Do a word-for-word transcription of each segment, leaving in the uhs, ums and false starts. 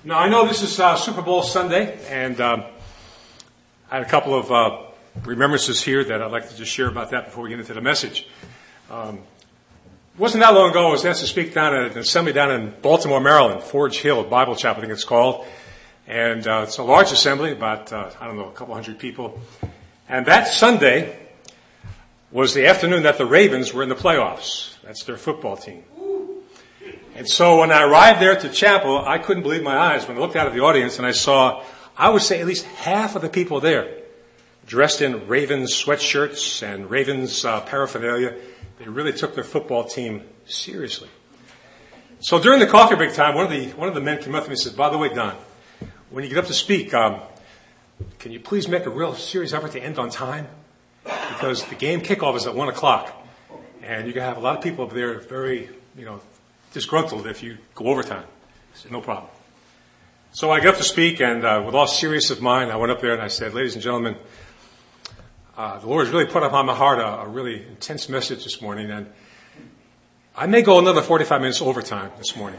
Now, I know this is uh, Super Bowl Sunday, and um, I had a couple of uh, remembrances here that I'd like to just share about that before we get into the message. Um, it wasn't that long ago, I was asked to speak down at an assembly down in Baltimore, Maryland, Forge Hill Bible Chapel, I think it's called. And uh, it's a large assembly, about, uh, I don't know, a couple hundred people. And that Sunday was the afternoon that the Ravens were in the playoffs. That's their football team. And so when I arrived there at the chapel, I couldn't believe my eyes when I looked out at the audience and I saw, I would say at least half of the people there dressed in Ravens sweatshirts and Ravens uh, paraphernalia. They really took their football team seriously. So during the coffee break time, one of the one of the men came up to me and said, "By the way, Don, when you get up to speak, um, can you please make a real serious effort to end on time? Because the game kickoff is at one o'clock, and you're going to have a lot of people up there very, you know, disgruntled if you go overtime." I said, "No problem." So I got up to speak, and uh, with all seriousness of mind, I went up there and I said, "Ladies and gentlemen, uh, the Lord has really put upon my heart a, a really intense message this morning, and I may go another forty-five minutes overtime this morning.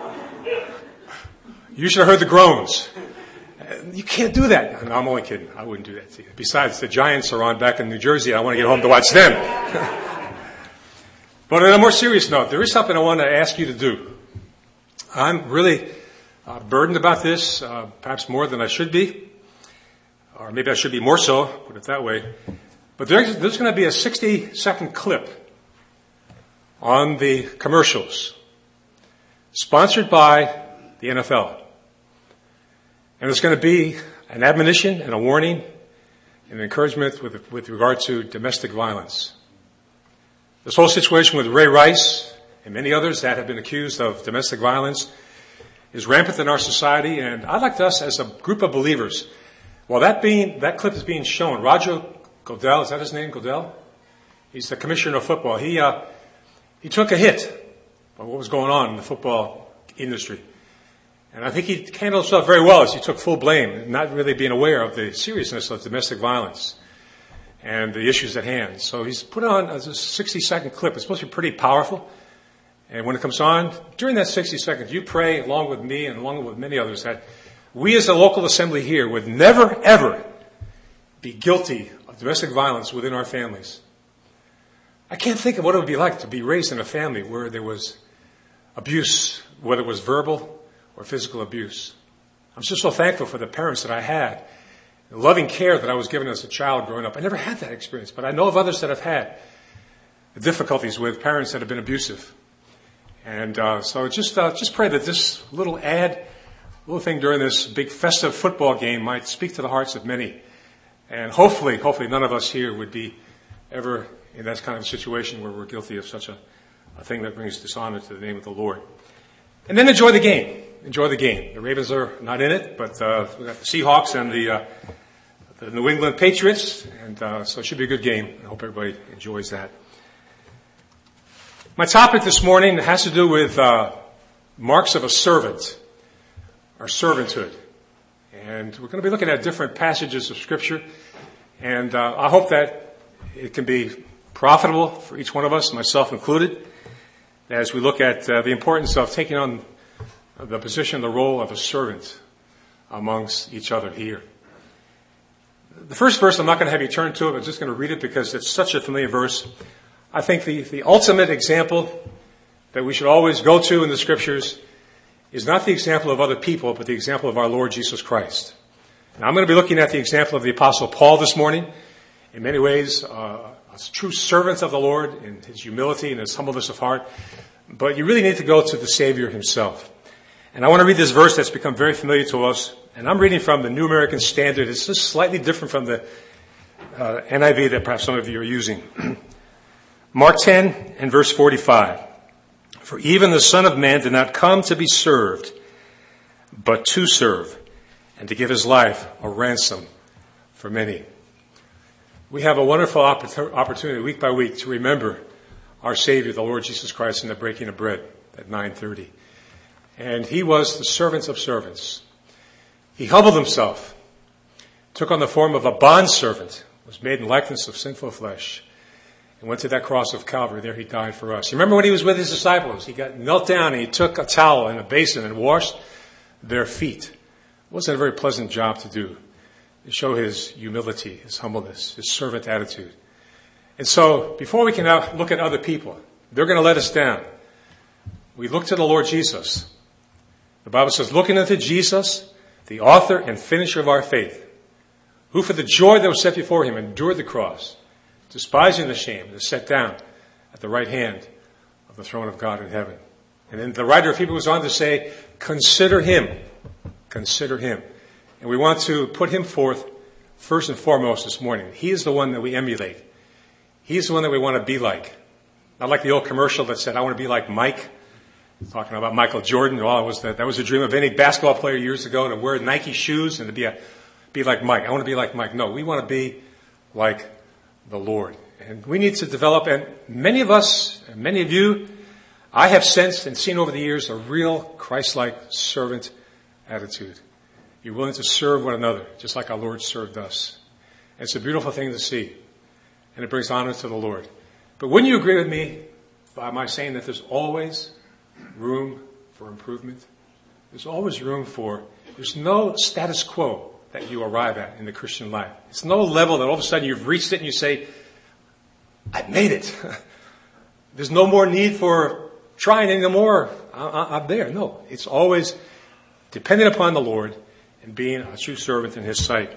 You should have heard the groans. You can't do that." No, I'm only kidding. I wouldn't do that to you. Besides, the Giants are on back in New Jersey. I want to get home to watch them. But on a more serious note, there is something I want to ask you to do. I'm really uh, burdened about this, uh, perhaps more than I should be. Or maybe I should be more so, put it that way. But there's, there's going to be a sixty-second clip on the commercials, sponsored by the N F L. And it's going to be an admonition and a warning and an encouragement with, with regard to domestic violence. This whole situation with Ray Rice and many others that have been accused of domestic violence is rampant in our society, and I'd like us as a group of believers, while that being that clip is being shown, Roger Goodell, is that his name, Goodell? He's the commissioner of football. He uh, he took a hit by what was going on in the football industry. And I think he handled himself very well as he took full blame, not really being aware of the seriousness of domestic violence and the issues at hand. So he's put on a sixty-second clip. It's supposed to be pretty powerful. And when it comes on, during that sixty seconds, you pray along with me and along with many others that we as a local assembly here would never, ever be guilty of domestic violence within our families. I can't think of what it would be like to be raised in a family where there was abuse, whether it was verbal or physical abuse. I'm just so thankful for the parents that I had, the loving care that I was given as a child growing up. I never had that experience, but I know of others that have had the difficulties with parents that have been abusive. And uh, so just uh, just pray that this little ad, little thing during this big festive football game might speak to the hearts of many. And hopefully, hopefully none of us here would be ever in that kind of situation where we're guilty of such a, a thing that brings dishonor to the name of the Lord. And then enjoy the game. Enjoy the game. The Ravens are not in it, but uh, we got the Seahawks and the, uh, the New England Patriots, and uh, so it should be a good game. I hope everybody enjoys that. My topic this morning has to do with uh, marks of a servant, or servanthood. And we're going to be looking at different passages of Scripture, and uh, I hope that it can be profitable for each one of us, myself included, as we look at uh, the importance of taking on the position, the role of a servant amongst each other here. The first verse, I'm not going to have you turn to it, I'm just going to read it because it's such a familiar verse. I think the, the ultimate example that we should always go to in the Scriptures is not the example of other people, but the example of our Lord Jesus Christ. Now, I'm going to be looking at the example of the Apostle Paul this morning. In many ways, uh, a true servant of the Lord in his humility and his humbleness of heart. But you really need to go to the Savior himself. And I want to read this verse that's become very familiar to us. And I'm reading from the New American Standard. It's just slightly different from the uh, N I V that perhaps some of you are using. Mark ten and verse forty-five. For even the Son of Man did not come to be served, but to serve, and to give his life a ransom for many. We have a wonderful opportunity week by week to remember our Savior, the Lord Jesus Christ, in the breaking of bread at nine thirty. And he was the servant of servants. He humbled himself, took on the form of a bondservant, was made in likeness of sinful flesh, and went to that cross of Calvary. There he died for us. You remember when he was with his disciples? He got knelt down and he took a towel and a basin and washed their feet. It wasn't a very pleasant job to do. To show his humility, his humbleness, his servant attitude. And so, before we can now look at other people, they're going to let us down. We look to the Lord Jesus. The Bible says, looking unto Jesus, the author and finisher of our faith, who for the joy that was set before him endured the cross, despising the shame, and is set down at the right hand of the throne of God in heaven. And then the writer of Hebrews goes on to say, consider him. Consider him. And we want to put him forth first and foremost this morning. He is the one that we emulate. He's the one that we want to be like. Not like the old commercial that said, I want to be like Mike. Talking about Michael Jordan. Oh, it was the, that was the dream of any basketball player years ago, to wear Nike shoes and to be a, be like Mike. I want to be like Mike. No, we want to be like the Lord. And we need to develop, and many of us, and many of you, I have sensed and seen over the years a real Christ-like servant attitude. You're willing to serve one another, just like our Lord served us. And it's a beautiful thing to see. And it brings honor to the Lord. But wouldn't you agree with me by my saying that there's always room for improvement? There's always room for, there's no status quo that you arrive at in the Christian life. It's no level that all of a sudden you've reached it and you say, I made it. There's no more need for trying anymore. I'm there. No, it's always dependent upon the Lord and being a true servant in his sight.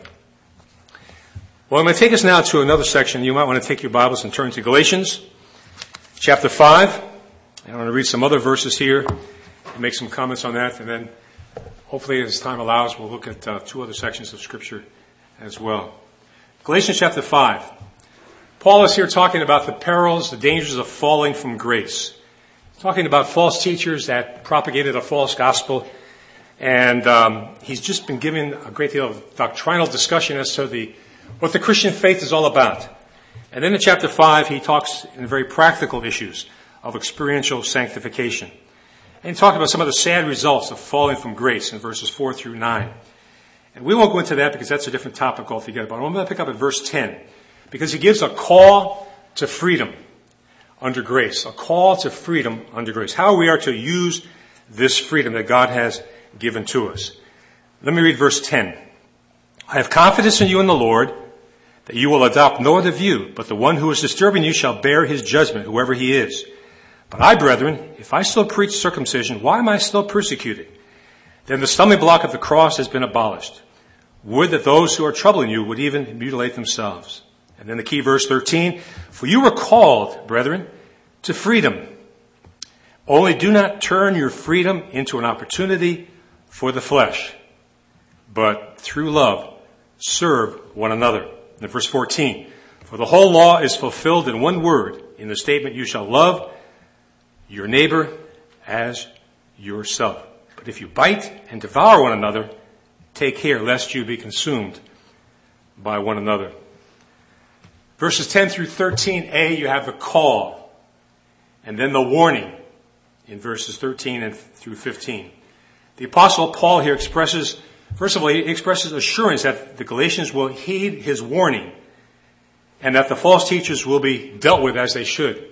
Well, I'm going to take us now to another section. You might want to take your Bibles and turn to Galatians chapter five. And I'm going to read some other verses here and make some comments on that. And then hopefully as time allows, we'll look at uh, two other sections of Scripture as well. Galatians chapter five. Paul is here talking about the perils, the dangers of falling from grace. Talking about false teachers that propagated a false gospel. And um, he's just been giving a great deal of doctrinal discussion as to the what the Christian faith is all about. And then in chapter five, he talks in very practical issues of experiential sanctification. And he talks about some of the sad results of falling from grace in verses four through nine. And we won't go into that because that's a different topic altogether. But I'm going to pick up at verse ten. Because he gives a call to freedom under grace. A call to freedom under grace. How we are to use this freedom that God has given to us. Let me read verse ten. I have confidence in you in the Lord that you will adopt no other view, but the one who is disturbing you shall bear his judgment, whoever he is. But I, brethren, if I still preach circumcision, why am I still persecuted? Then the stumbling block of the cross has been abolished. Would that those who are troubling you would even mutilate themselves. And then the key verse thirteen, for you were called, brethren, to freedom. Only do not turn your freedom into an opportunity for the flesh, but through love serve one another. And verse fourteen, for the whole law is fulfilled in one word, in the statement, you shall love your neighbor as yourself. But if you bite and devour one another, take care lest you be consumed by one another. Verses ten through thirteen a, you have the call, and then the warning in verses thirteen and through fifteen. The Apostle Paul here expresses, first of all, he expresses assurance that the Galatians will heed his warning and that the false teachers will be dealt with as they should.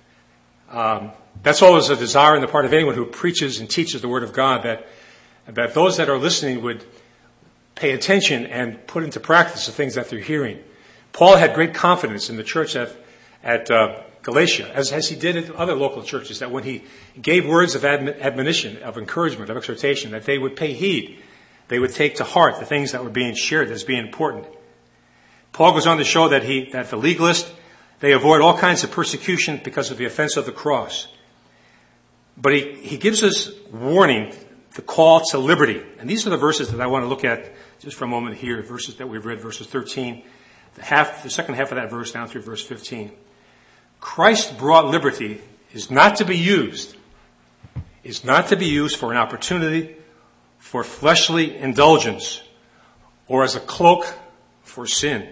Um, that's always a desire on the part of anyone who preaches and teaches the Word of God, that, that those that are listening would pay attention and put into practice the things that they're hearing. Paul had great confidence in the church at, at uh, Galatia, as, as he did at other local churches, that when he gave words of admi- admonition, of encouragement, of exhortation, that they would pay heed. They would take to heart the things that were being shared as being important. Paul goes on to show that he, that the legalist, they avoid all kinds of persecution because of the offense of the cross. But he, he gives us warning, the call to liberty. And these are the verses that I want to look at just for a moment here, verses that we've read, verses thirteen, the half, the second half of that verse down through verse fifteen. Christ brought liberty is not to be used, is not to be used for an opportunity for fleshly indulgence or as a cloak for sin,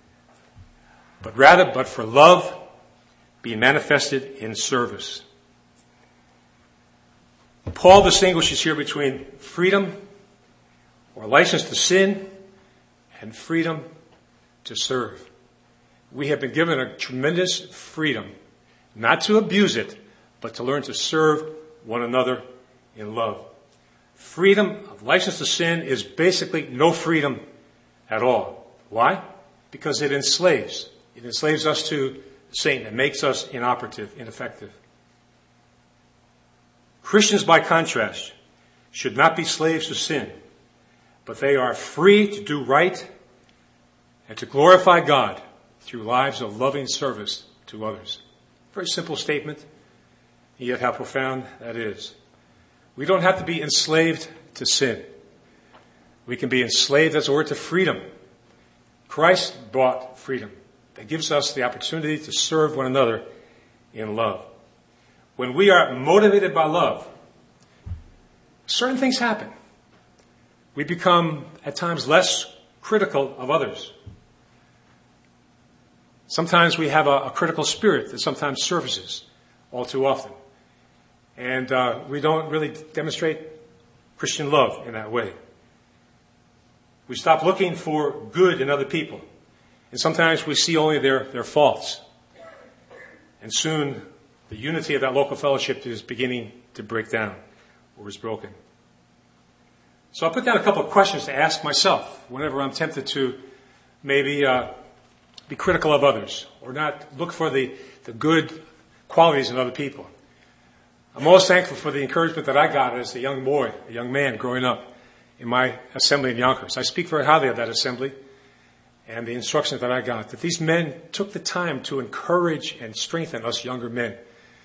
but rather, but for love being manifested in service. Paul distinguishes here between freedom or license to sin and freedom to serve. We have been given a tremendous freedom, not to abuse it, but to learn to serve one another in love. freedom of license to sin is basically no freedom at all. Why? Because it enslaves. It enslaves us to Satan. It makes us inoperative, ineffective. Christians, by contrast, should not be slaves to sin, but they are free to do right and to glorify God through lives of loving service to others. Very simple statement, yet how profound that is. We don't have to be enslaved to sin. We can be enslaved, as it were, to freedom. Christ brought freedom that gives us the opportunity to serve one another in love. When we are motivated by love, certain things happen. We become, at times, less critical of others. Sometimes we have a, a critical spirit that sometimes surfaces all too often. And uh, we don't really demonstrate Christian love in that way. We stop looking for good in other people. And sometimes we see only their, their faults. And soon the unity of that local fellowship is beginning to break down or is broken. So I put down a couple of questions to ask myself whenever I'm tempted to maybe uh, be critical of others or not look for the, the good qualities in other people. I'm most thankful for the encouragement that I got as a young boy, a young man growing up in my assembly in Yonkers. I speak very highly of that assembly and the instruction that I got, that these men took the time to encourage and strengthen us younger men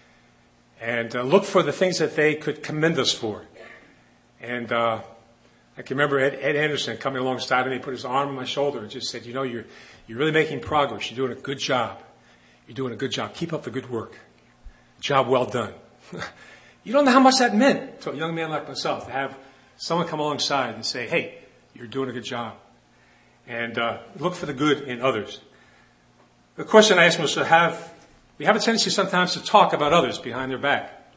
and uh, look for the things that they could commend us for. And uh, I can remember Ed, Ed Anderson coming alongside of me, put his arm on my shoulder and just said, you know, you're, you're really making progress. You're doing a good job. You're doing a good job. Keep up the good work. Job well done. You don't know how much that meant to a young man like myself to have someone come alongside and say, hey, you're doing a good job. And uh, look for the good in others. The question I asked myself, have, we have a tendency sometimes to talk about others behind their back.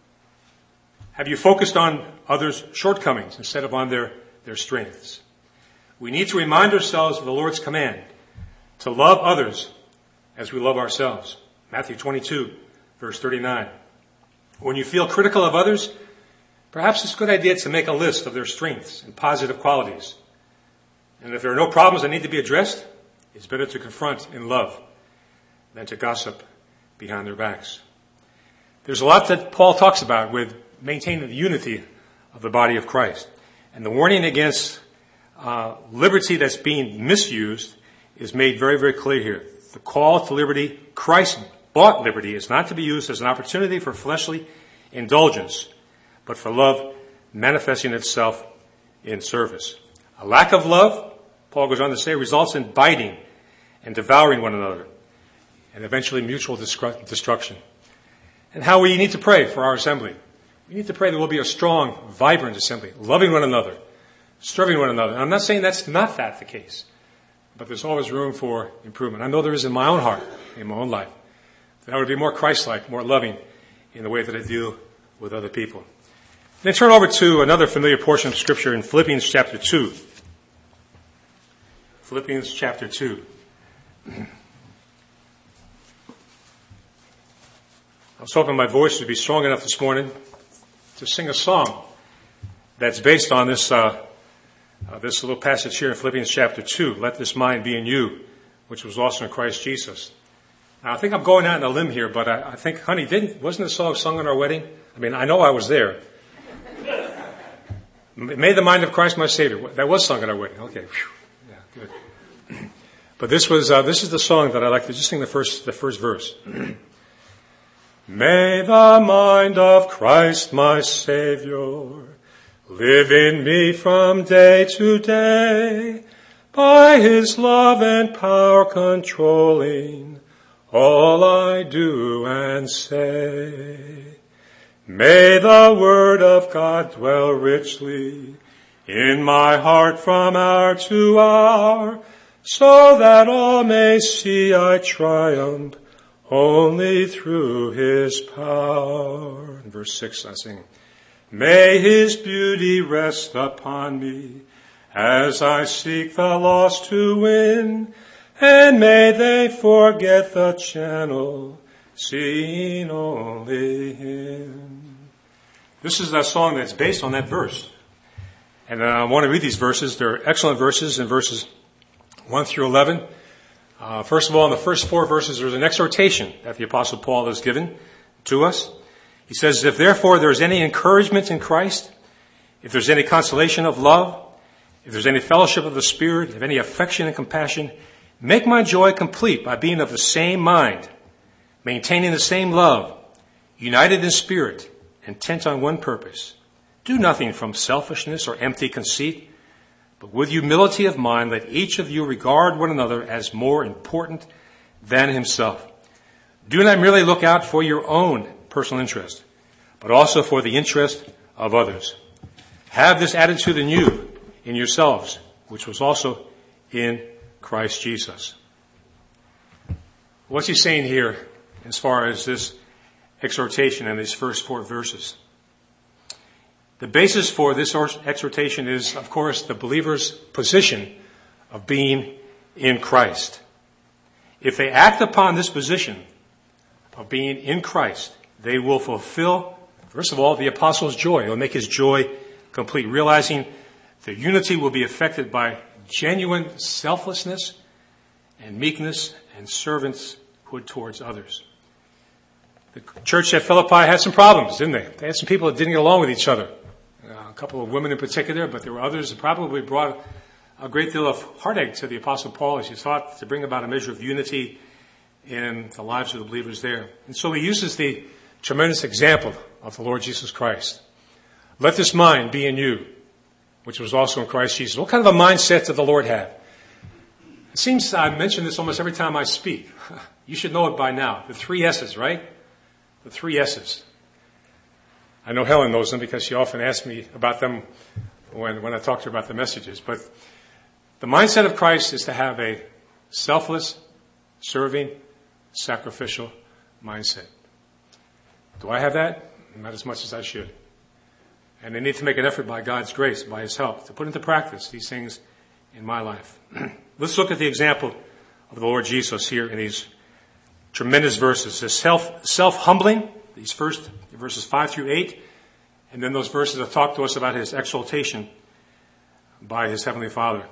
Have you focused on others' shortcomings instead of on their, their strengths? We need to remind ourselves of the Lord's command to love others as we love ourselves. Matthew twenty-two, verse thirty-nine. When you feel critical of others, perhaps it's a good idea to make a list of their strengths and positive qualities. And if there are no problems that need to be addressed, it's better to confront in love than to gossip behind their backs. There's a lot that Paul talks about with maintaining the unity of the body of Christ. And the warning against uh, liberty that's being misused is made very, very clear here. The call to liberty, Christ bought liberty, is not to be used as an opportunity for fleshly indulgence, but for love manifesting itself in service. A lack of love, Paul goes on to say, results in biting and devouring one another, and eventually mutual destruction. And how we need to pray for our assembly. We need to pray that we'll be a strong, vibrant assembly, loving one another, serving one another. And I'm not saying that's not that the case, but there's always room for improvement. I know there is in my own heart, in my own life. That I would be more Christ-like, more loving in the way that I deal with other people. Then turn over to another familiar portion of Scripture in Philippians chapter two. Philippians chapter two. I was hoping my voice would be strong enough this morning to sing a song that's based on this uh, uh, this little passage here in Philippians chapter two. Let this mind be in you, which was also in Christ Jesus. Now, I think I'm going out on a limb here, but I, I think, honey, didn't wasn't this song sung on our wedding? I mean, I know I was there. May the mind of Christ my Savior. That was sung at our wedding. Okay, whew. Yeah, good. But this was uh, this is the song that I like to just sing the first the first verse. May the mind of Christ my Savior live in me from day to day, by His love and power controlling all I do and say. May the word of God dwell richly in my heart from hour to hour, so that all may see I triumph only through His power. In verse six I sing, may His beauty rest upon me as I seek the lost to win, and may they forget the channel, seeing only Him. This is that song that's based on that verse And uh, I want to read these verses. They're excellent verses in verses one through eleven. Uh, first of all, in the first four verses, there's an exhortation that the Apostle Paul has given to us. He says, if therefore there is any encouragement in Christ, if there's any consolation of love, if there's any fellowship of the Spirit, if any affection and compassion, make my joy complete by being of the same mind, maintaining the same love, united in spirit, intent on one purpose. Do nothing from selfishness or empty conceit, but with humility of mind, let each of you regard one another as more important than himself. Do not merely look out for your own personal interest, but also for the interest of others. Have this attitude in you, in yourselves, which was also in Christ Jesus. What's he saying here as far as this exhortation in these first four verses? The basis for this exhortation is, of course, the believer's position of being in Christ. If they act upon this position of being in Christ, they will fulfill, first of all, the apostle's joy. It will make his joy complete, realizing the unity will be affected by genuine selflessness and meekness and servanthood towards others. The church at Philippi had some problems, didn't they? They had some people that didn't get along with each other. Uh, a couple of women in particular, but there were others that probably brought a great deal of heartache to the Apostle Paul as he sought to bring about a measure of unity in the lives of the believers there. And so he uses the tremendous example of the Lord Jesus Christ. Let this mind be in you, which was also in Christ Jesus. What kind of a mindset did the Lord have? It seems I mention this almost every time I speak. You should know it by now. The three S's, right? The three S's. I know Helen knows them because she often asks me about them when, when I talk to her about the messages. But the mindset of Christ is to have a selfless, serving, sacrificial mindset. Do I have that? Not as much as I should. And I need to make an effort by God's grace, by his help, to put into practice these things in my life. Let's look at the example of the Lord Jesus here in these tremendous verses. The self, self-humbling, these first verses five through eight, and then those verses that talk to us about his exaltation by his heavenly Father.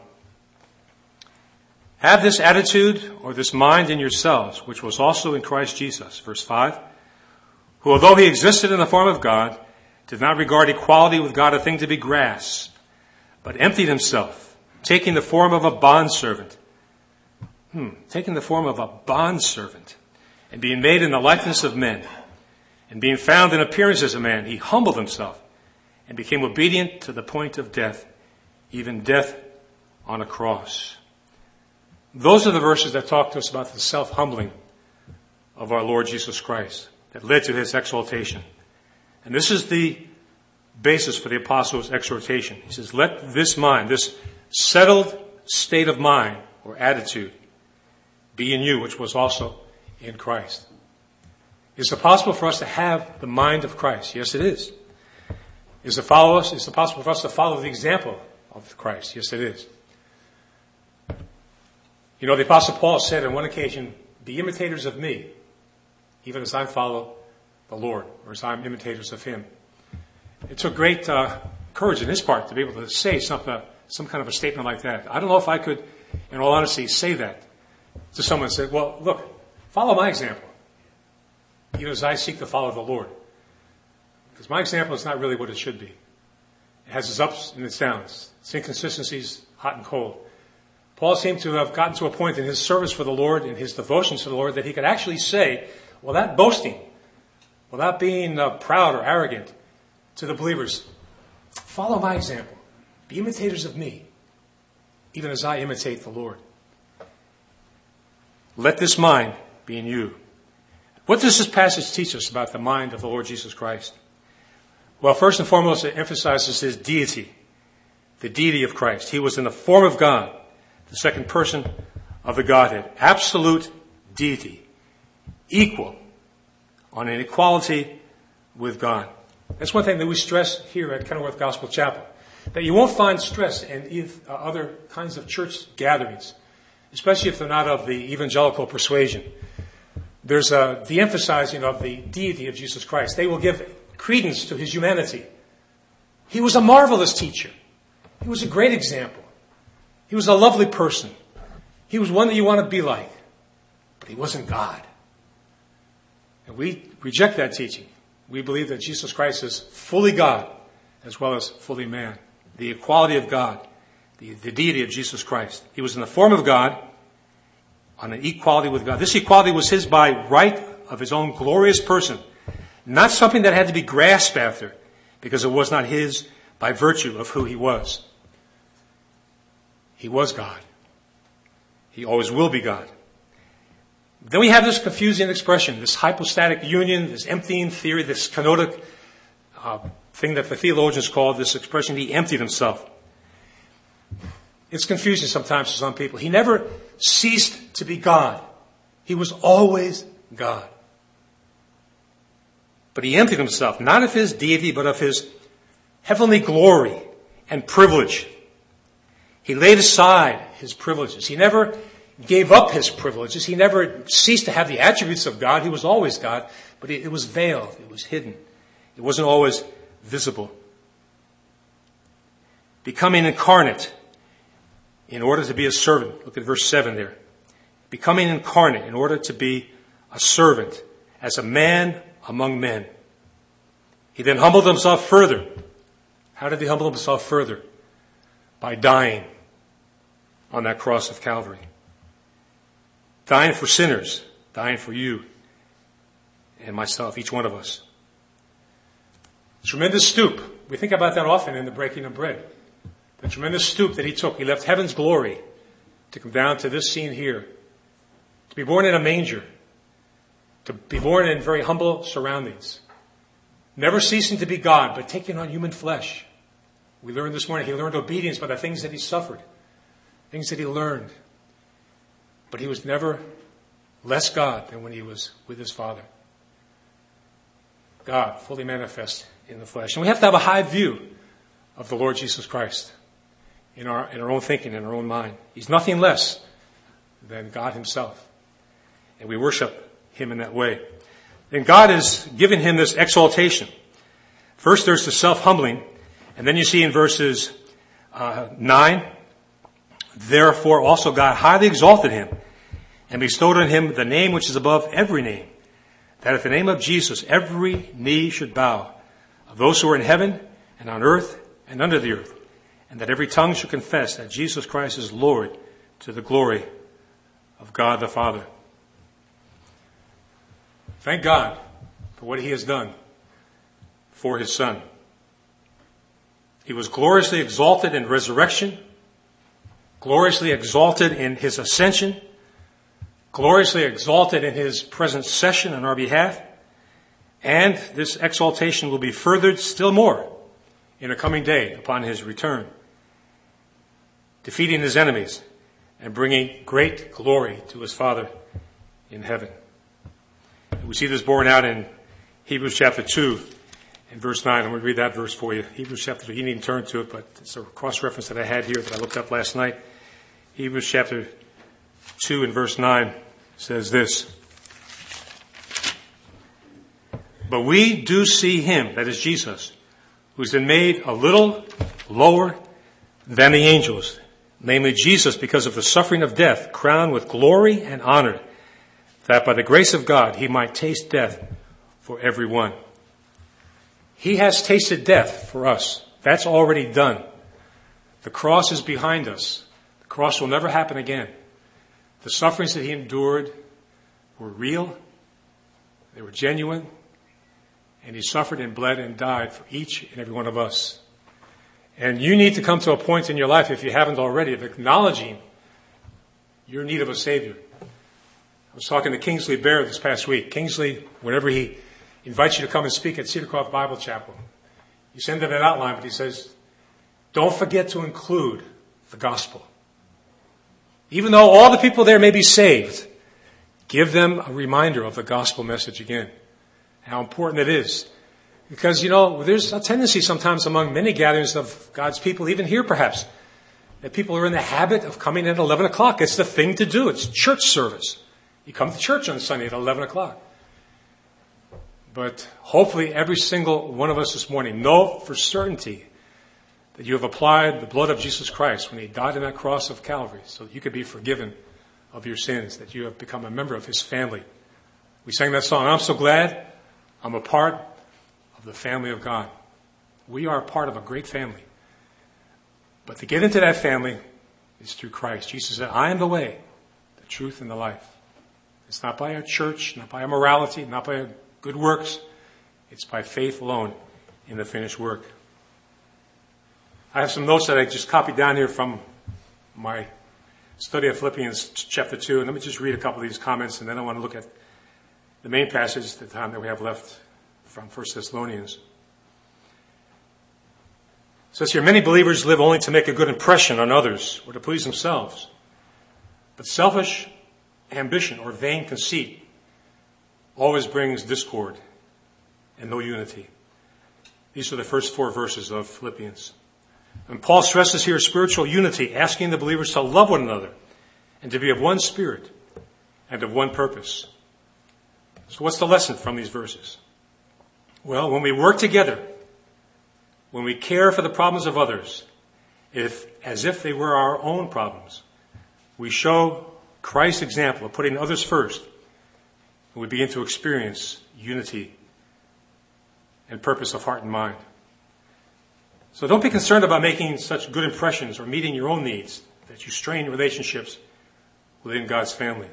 Have this attitude or this mind in yourselves, which was also in Christ Jesus. Verse five, who although he existed in the form of God, did not regard equality with God a thing to be grasped, but emptied himself, taking the form of a bondservant. Hmm, taking the form of a bondservant, and being made in the likeness of men, and being found in appearance as a man, he humbled himself and became obedient to the point of death, even death on a cross. Those are the verses that talk to us about the self-humbling of our Lord Jesus Christ that led to his exaltation. And this is the basis for the apostle's exhortation. He says, let this mind, this settled state of mind or attitude be in you, which was also in Christ. Is it possible for us to have the mind of Christ? Yes, it is. Is it follow us? Is it possible for us to follow the example of Christ? Yes, it is. You know, the Apostle Paul said on one occasion, be imitators of me, even as I follow the Lord, or as I'm imitators of him. It took great uh, courage on his part to be able to say some, uh, some kind of a statement like that. I don't know if I could, in all honesty, say that to someone and say, well, look, follow my example, even as I seek to follow the Lord. Because my example is not really what it should be. It has its ups and its downs, its inconsistencies, hot and cold. Paul seemed to have gotten to a point in his service for the Lord, in his devotion to the Lord, that he could actually say, without boasting, without being uh, proud or arrogant, to the believers, follow my example. Be imitators of me, even as I imitate the Lord. Let this mind be in you. What does this passage teach us about the mind of the Lord Jesus Christ? Well, first and foremost, it emphasizes his deity, the deity of Christ. He was in the form of God, the second person of the Godhead. Absolute deity, equal, on an equality with God. That's one thing that we stress here at Kenilworth Gospel Chapel, that you won't find stress in other kinds of church gatherings, especially if they're not of the evangelical persuasion. There's a de-emphasizing of the deity of Jesus Christ. They will give credence to his humanity. He was a marvelous teacher. He was a great example. He was a lovely person. He was one that you want to be like. But he wasn't God. And we reject that teaching. We believe that Jesus Christ is fully God as well as fully man. The equality of God, the, the deity of Jesus Christ. He was in the form of God, on an equality with God. This equality was his by right of his own glorious person. Not something that had to be grasped after, because it was not his by virtue of who he was. He was God. He always will be God. Then we have this confusing expression, this hypostatic union, this emptying theory, this kenotic uh, thing that the theologians call this expression, he emptied himself. It's confusing sometimes to some people. He never ceased to be God. He was always God. But he emptied himself, not of his deity, but of his heavenly glory and privilege. He laid aside his privileges. He never gave up his privileges. He never ceased to have the attributes of God. He was always God, but it was veiled. It was hidden. It wasn't always visible. Becoming incarnate in order to be a servant. Look at verse seven there. Becoming incarnate in order to be a servant as a man among men. He then humbled himself further. How did he humble himself further? By dying on that cross of Calvary. Dying for sinners. Dying for you and myself, each one of us. Tremendous stoop. We think about that often in the breaking of bread. The tremendous stoop that he took. He left heaven's glory to come down to this scene here. To be born in a manger. To be born in very humble surroundings. Never ceasing to be God, but taking on human flesh. We learned this morning, he learned obedience by the things that he suffered. Things that he learned. But he was never less God than when he was with his Father. God, fully manifest in the flesh. And we have to have a high view of the Lord Jesus Christ in our, in our own thinking, in our own mind. He's nothing less than God himself. And we worship him in that way. And God has given him this exaltation. First there's the self-humbling. And then you see in verses uh, nine, therefore also God highly exalted him and bestowed on him the name which is above every name, that at the name of Jesus every knee should bow, of those who are in heaven and on earth and under the earth, and that every tongue should confess that Jesus Christ is Lord, to the glory of God the Father. Thank God for what he has done for his Son. He was gloriously exalted in resurrection, gloriously exalted in his ascension, gloriously exalted in his present session on our behalf, and this exaltation will be furthered still more in a coming day upon his return, defeating his enemies and bringing great glory to his Father in heaven. We see this borne out in Hebrews chapter two and verse nine. I'm going to read that verse for you. Hebrews chapter two. You needn't turn to it, but it's a cross-reference that I had here that I looked up last night. Hebrews chapter two and verse nine says this. But we do see him, that is Jesus, who's been made a little lower than the angels, namely Jesus, because of the suffering of death, crowned with glory and honor, that by the grace of God he might taste death for everyone. He has tasted death for us. That's already done. The cross is behind us. The cross will never happen again. The sufferings that he endured were real. They were genuine. And he suffered and bled and died for each and every one of us. And you need to come to a point in your life, if you haven't already, of acknowledging your need of a Savior. I was talking to Kingsley Bear this past week. Kingsley, whenever he invites you to come and speak at Cedar Croft Bible Chapel, you send him an outline, but he says, don't forget to include the gospel. Even though all the people there may be saved, give them a reminder of the gospel message again. How important it is. Because, you know, there's a tendency sometimes among many gatherings of God's people, even here perhaps, that people are in the habit of coming at eleven o'clock. It's the thing to do. It's church service. You come to church on Sunday at eleven o'clock. But hopefully every single one of us this morning know for certainty that you have applied the blood of Jesus Christ when he died on that cross of Calvary so that you could be forgiven of your sins, that you have become a member of his family. We sang that song, I'm so glad I'm a part of the family of God. We are part of a great family. But to get into that family is through Christ. Jesus said, I am the way, the truth, and the life. It's not by our church, not by our morality, not by our good works. It's by faith alone in the finished work. I have some notes that I just copied down here from my study of Philippians chapter two. And let me just read a couple of these comments, and then I want to look at the main passage, the time that we have left from First Thessalonians. It says here, many believers live only to make a good impression on others or to please themselves. But selfish ambition or vain conceit always brings discord and no unity. These are the first four verses of Philippians. And Paul stresses here spiritual unity, asking the believers to love one another and to be of one spirit and of one purpose. So what's the lesson from these verses? Well, when we work together, when we care for the problems of others, if as if they were our own problems, we show Christ's example of putting others first, and we begin to experience unity and purpose of heart and mind. So don't be concerned about making such good impressions or meeting your own needs that you strain relationships within God's family.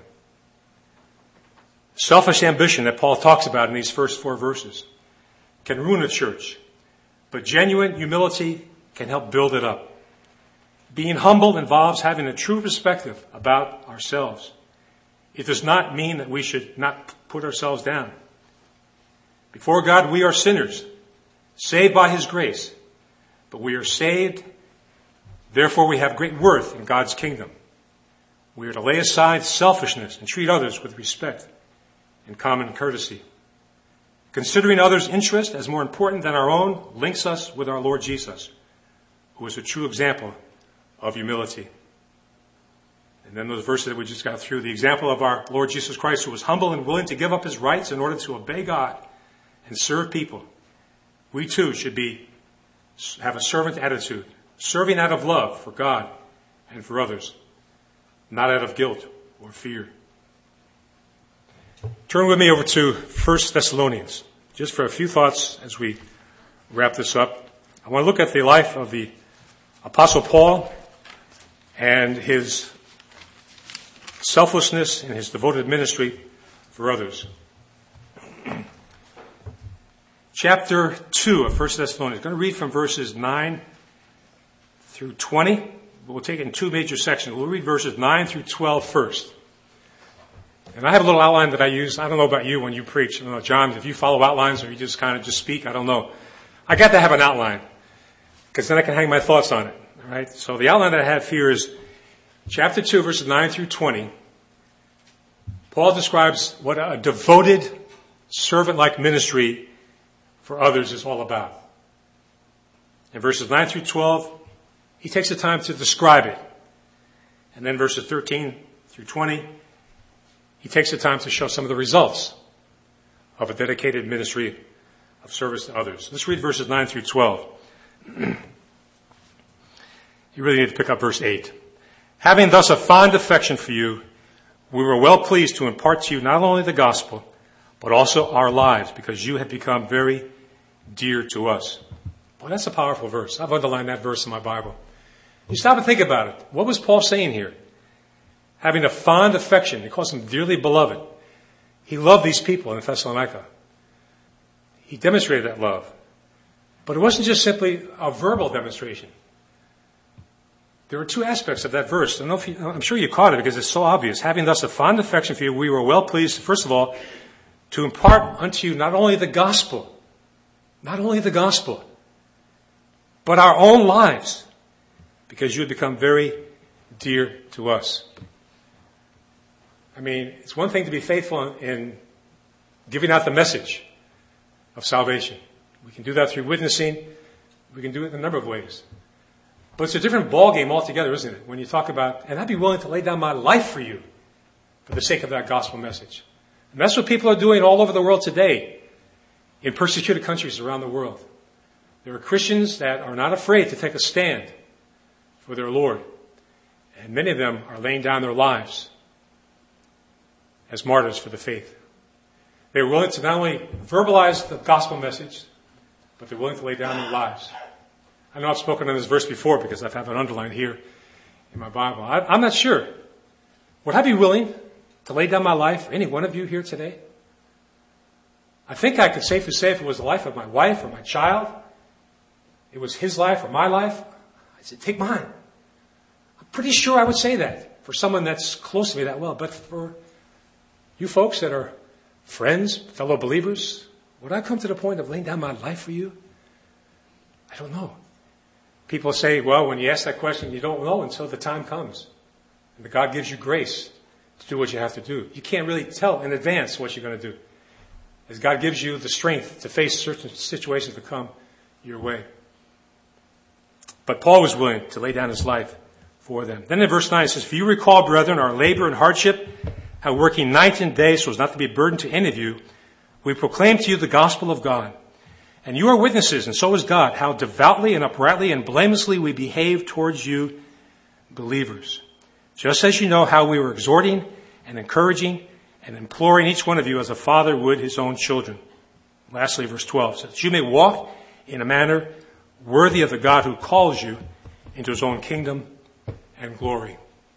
Selfish ambition that Paul talks about in these first four verses can ruin a church, but genuine humility can help build it up. Being humble involves having a true perspective about ourselves. It does not mean that we should not put ourselves down. Before God, we are sinners, saved by his grace. But we are saved, therefore we have great worth in God's kingdom. We are to lay aside selfishness and treat others with respect and common courtesy. Considering others' interest as more important than our own links us with our Lord Jesus, who is a true example of humility. And then those verses that we just got through, the example of our Lord Jesus Christ, who was humble and willing to give up his rights in order to obey God and serve people. We too should be have a servant attitude, serving out of love for God and for others, not out of guilt or fear. Turn with me over to First Thessalonians, just for a few thoughts as we wrap this up. I want to look at the life of the Apostle Paul and his selflessness and his devoted ministry for others. Chapter two of First Thessalonians. I'm going to read from verses nine through twenty. We'll take it in two major sections. We'll read verses nine through twelve first. And I have a little outline that I use. I don't know about you when you preach. I don't know, John, if you follow outlines or you just kind of just speak, I don't know. I got to have an outline because then I can hang my thoughts on it. All right. So the outline that I have here is chapter two, verses nine through twenty. Paul describes what a devoted servant-like ministry for others is all about. In verses nine through twelve, he takes the time to describe it. And then verses thirteen through twenty, he takes the time to show some of the results of a dedicated ministry of service to others. Let's read verses nine through twelve. You really need to pick up verse eight. Having thus a fond affection for you, we were well pleased to impart to you not only the gospel, but also our lives, because you have become very dear to us. Well, that's a powerful verse. I've underlined that verse in my Bible. You stop and think about it. What was Paul saying here? Having a fond affection. He calls them dearly beloved. He loved these people in Thessalonica. He demonstrated that love. But it wasn't just simply a verbal demonstration. There were two aspects of that verse. I don't know if you, I'm sure you caught it because it's so obvious. Having thus a fond affection for you, we were well pleased, first of all, to impart unto you not only the gospel, not only the gospel, but our own lives, because you have become very dear to us. I mean, it's one thing to be faithful in giving out the message of salvation. We can do that through witnessing. We can do it in a number of ways. But it's a different ballgame altogether, isn't it? When you talk about, and I'd be willing to lay down my life for you for the sake of that gospel message. And that's what people are doing all over the world today in persecuted countries around the world. There are Christians that are not afraid to take a stand for their Lord. And many of them are laying down their lives as martyrs for the faith. They're willing to not only verbalize the gospel message, but they're willing to lay down their lives. I know I've spoken on this verse before because I have it underlined here in my Bible. I, I'm not sure. Would I be willing to lay down my life for any one of you here today? I think I could safely say if it was the life of my wife or my child, it was his life or my life, I said, take mine. I'm pretty sure I would say that for someone that's close to me that well. But for you folks that are friends, fellow believers, would I come to the point of laying down my life for you? I don't know. People say, well, when you ask that question, you don't know until the time comes. And that God gives you grace to do what you have to do. You can't really tell in advance what you're going to do. As God gives you the strength to face certain situations that come your way. But Paul was willing to lay down his life for them. Then in verse nine it says, for you recall, brethren, our labor and hardship, how working night and day so as not to be a burden to any of you, we proclaim to you the gospel of God. And you are witnesses, and so is God, how devoutly and uprightly and blamelessly we behave towards you, believers. Just as you know how we were exhorting and encouraging and imploring each one of you as a father would his own children. Lastly, verse twelve says, you may walk in a manner worthy of the God who calls you into his own kingdom and glory.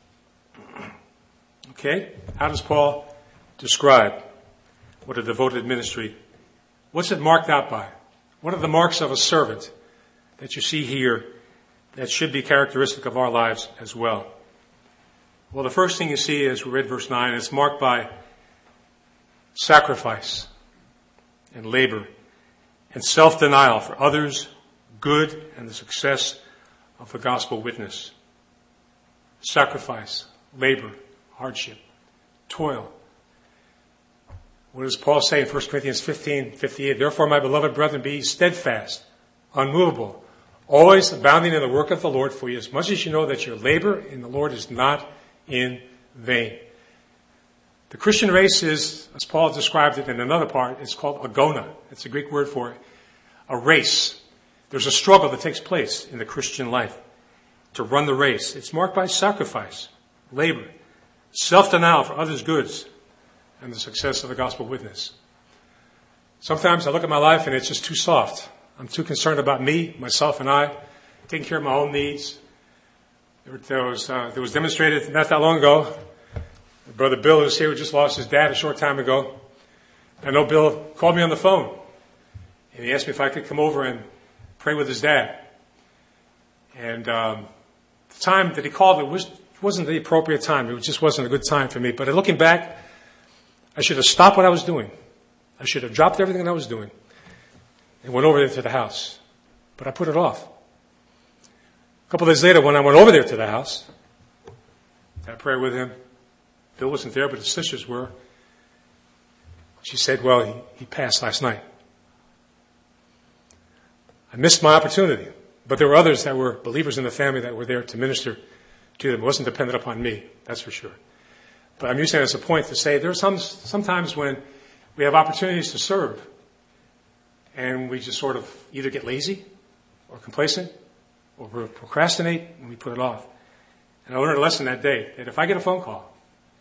Okay? How does Paul describe what a devoted ministry? What's it marked out by? What are the marks of a servant that you see here that should be characteristic of our lives as well? Well, the first thing you see as we read verse nine, it's marked by sacrifice and labor and self-denial for others, good, and the success of the gospel witness. Sacrifice, labor, hardship, toil. What does Paul say in First Corinthians fifteen fifty-eight? Therefore, my beloved brethren, be steadfast, unmovable, always abounding in the work of the Lord, for you as much as you know that your labor in the Lord is not in vain. The Christian race is, as Paul described it in another part, it's called agona. It's a Greek word for a race. There's a struggle that takes place in the Christian life to run the race. It's marked by sacrifice, labor, self-denial for others' goods, and the success of the gospel witness. Sometimes I look at my life and it's just too soft. I'm too concerned about me, myself, and I, taking care of my own needs. There, there was uh, there was demonstrated not that long ago. Brother Bill, who's here, who just lost his dad a short time ago. I know Bill called me on the phone, and he asked me if I could come over and pray with his dad. And um, the time that he called, it was, wasn't the appropriate time. It just wasn't a good time for me. But looking back, I should have stopped what I was doing. I should have dropped everything that I was doing and went over there to the house. But I put it off. A couple of days later, when I went over there to the house, I prayed with him. Bill wasn't there, but his sisters were. She said, well, he, he passed last night. I missed my opportunity. But there were others that were believers in the family that were there to minister to them. It wasn't dependent upon me, that's for sure. But I'm using it as a point to say there are some sometimes when we have opportunities to serve and we just sort of either get lazy or complacent or procrastinate and we put it off. And I learned a lesson that day that if I get a phone call,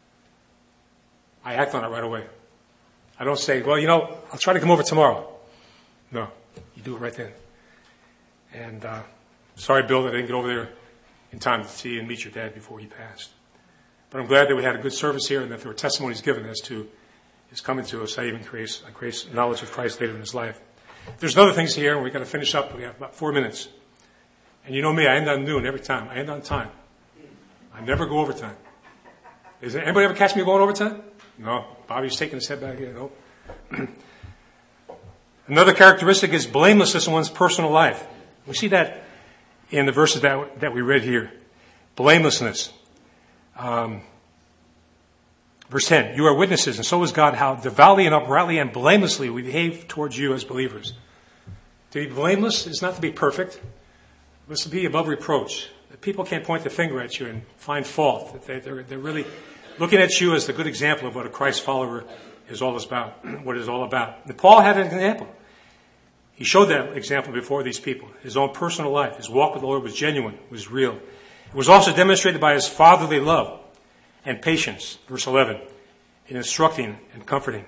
I act on it right away. I don't say, well, you know, I'll try to come over tomorrow. No, you do it right then. And uh, sorry, Bill, that I didn't get over there in time to see and meet your dad before he passed. But I'm glad that we had a good service here and that there were testimonies given as to his coming to a saving grace, a grace knowledge of Christ later in his life. There's other things here, and we've got to finish up. We have about four minutes. And you know me, I end on noon every time. I end on time. I never go overtime. Is there, anybody ever catch me going overtime? No. Bobby's taking his head back here. Nope. Another characteristic is blamelessness in one's personal life. We see that in the verses that, that we read here. Blamelessness. Um, verse ten, you are witnesses, and so is God, how devoutly and uprightly and blamelessly we behave towards you as believers. To be blameless is not to be perfect. It's to be above reproach. That people can't point the finger at you and find fault. That they, they're, they're really looking at you as the good example of what a Christ follower is all about. What it's all about. And Paul had an example. He showed that example before these people. His own personal life, his walk with the Lord was genuine, was real. It was also demonstrated by his fatherly love and patience, verse eleven, in instructing and comforting.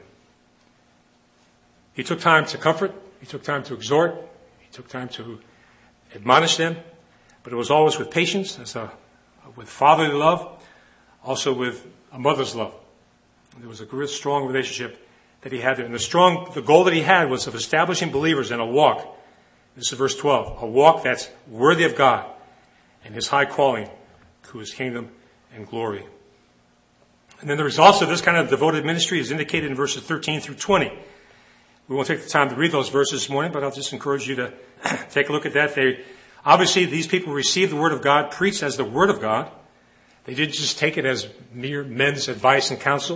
He took time to comfort, he took time to exhort, he took time to admonish them, but it was always with patience, as a, with fatherly love, also with a mother's love. There was a real strong relationship that he had there. And the strong, the goal that he had was of establishing believers in a walk. This is verse twelve. A walk that's worthy of God and his high calling to his kingdom and glory. And then the results of this kind of devoted ministry is indicated in verses thirteen through twenty. We won't take the time to read those verses this morning, but I'll just encourage you to take a look at that. They, obviously, these people received the word of God, preached as the word of God. They didn't just take it as mere men's advice and counsel.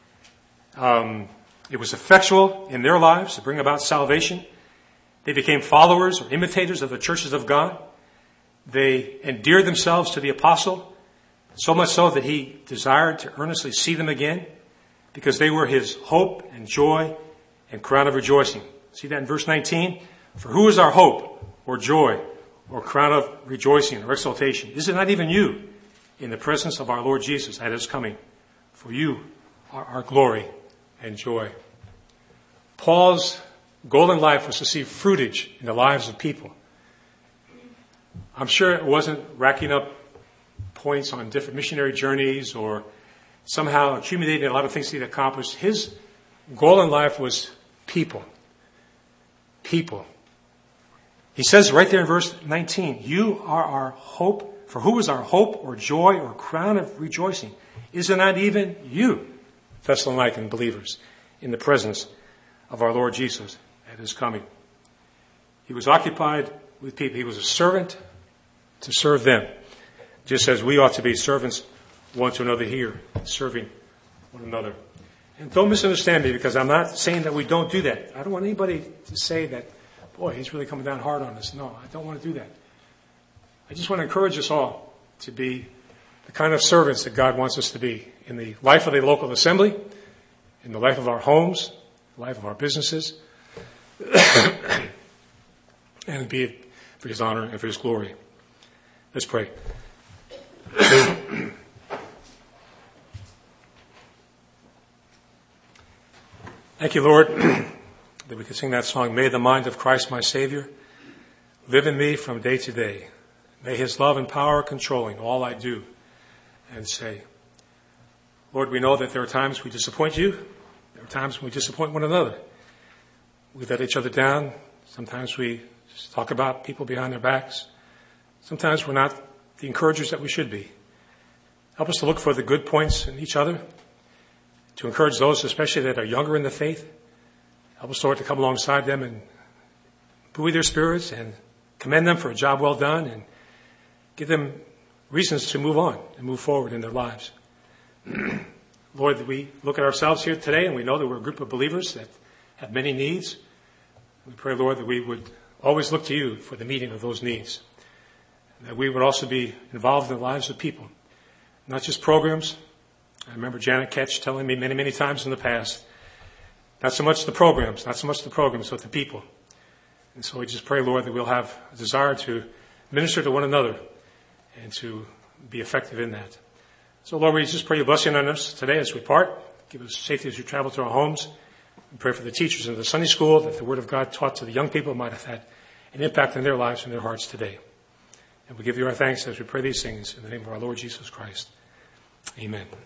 Um, it was effectual in their lives to bring about salvation. They became followers or imitators of the churches of God. They endeared themselves to the apostle, so much so that he desired to earnestly see them again, because they were his hope and joy and crown of rejoicing. See that in verse nineteen? For who is our hope or joy or crown of rejoicing or exaltation? Is it not even you in the presence of our Lord Jesus at his coming? For you are our glory and joy. Paul's goal in life was to see fruitage in the lives of people. I'm sure it wasn't racking up points on different missionary journeys or somehow accumulating a lot of things he'd accomplished. His goal in life was people. People. He says right there in verse nineteen, you are our hope. For who is our hope or joy or crown of rejoicing? Is it not even you, Thessalonican believers, in the presence of our Lord Jesus at his coming? He was occupied with people. He was a servant to serve them, just as we ought to be servants one to another here, serving one another. And don't misunderstand me, because I'm not saying that we don't do that. I don't want anybody to say that, boy, he's really coming down hard on us. No, I don't want to do that. I just want to encourage us all to be the kind of servants that God wants us to be in the life of the local assembly, in the life of our homes, the life of our businesses, and be it for his honor and for his glory. Let's pray. Thank you, Lord, that we can sing that song, May the mind of Christ my Savior live in me from day to day. May his love and power controlling all I do and say. Lord, we know that there are times we disappoint you. There are times when we disappoint one another. We let each other down. Sometimes we just talk about people behind their backs. Sometimes we're not the encouragers that we should be. Help us to look for the good points in each other, to encourage those especially that are younger in the faith. Help us, Lord, to come alongside them and buoy their spirits and commend them for a job well done and give them reasons to move on and move forward in their lives. Lord, that we look at ourselves here today and we know that we're a group of believers that have many needs. We pray, Lord, that we would always look to you for the meeting of those needs. That we would also be involved in the lives of people, not just programs. I remember Janet Ketch telling me many, many times in the past, not so much the programs, not so much the programs, but the people. And so we just pray, Lord, that we'll have a desire to minister to one another and to be effective in that. So, Lord, we just pray your blessing on us today as we part. Give us safety as we travel to our homes. We pray for the teachers in the Sunday school, that the word of God taught to the young people might have had an impact in their lives and their hearts today. And we give you our thanks as we pray these things in the name of our Lord Jesus Christ. Amen.